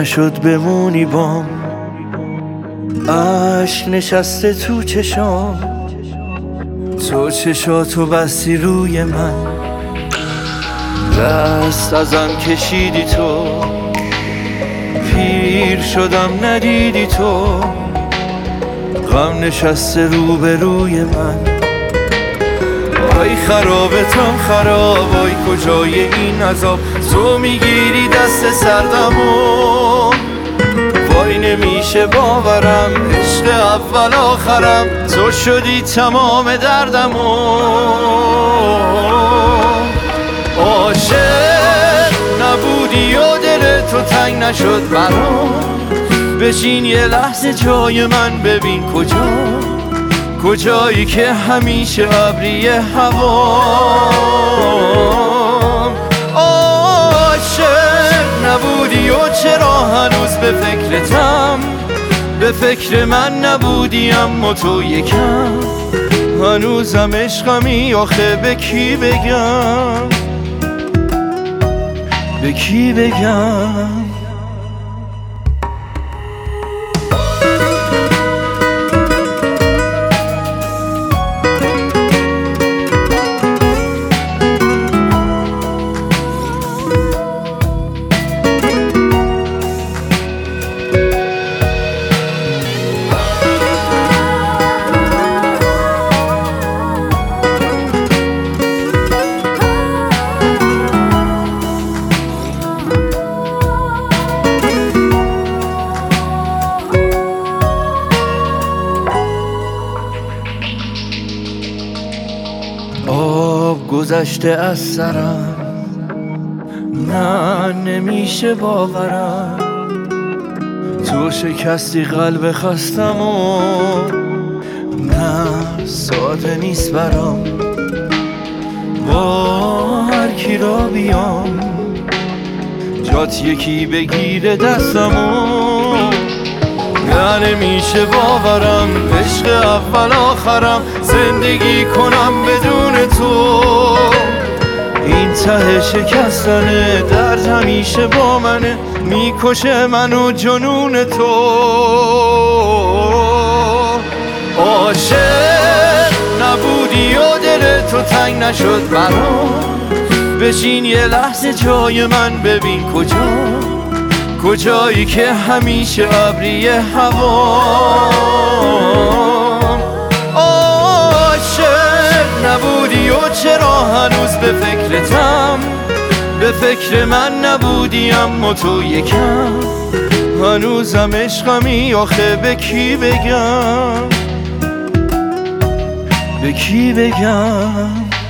نشد بمونی بام، عشق نشسته تو چشام، تو چشاتو بستی روی من، دست ازم کشیدی تو، پیر شدم ندیدی تو، غم نشسته روبروی من. وای خرابتم خراب، وای کجای این عذاب، تو میگیری دست سردمو، وای نمیشه باورم عشق اول آخرم، تو شدی تمام دردمو. عاشق نبودی و دل تو تنگ نشد برام، بشین یه لحظه جای من ببین کجایی که همیشه ابری هوام. عاشق نبودی و چرا هنوز به فکرتم، به فکر من نبودی اما تو یکم، هنوزم عشقمی آخه به کی بگم، به کی بگم. آب گذشته از سرم، نه نمیشه باورم، تو شکستی قلب خستم و نه ساده نیست برام، با هر کی را بیام جات یکی بگیره دستمو، نه نمیشه باورم عشق اول آخرم، زندگی کنم بدون تو، این ته شکستنه درد همیشه با منه، میکشه منو جنون تو. عاشق نبودی و دل تو تنگ نشد برام، بشین یه لحظه جای من ببین کجایی که همیشه ابری هوام. عاشق نبودی و چرا هنوز به فکرتم، به فکر من نبودی اما تو یکم، هنوزم عشقمی آخه به کی بگم، به کی بگم.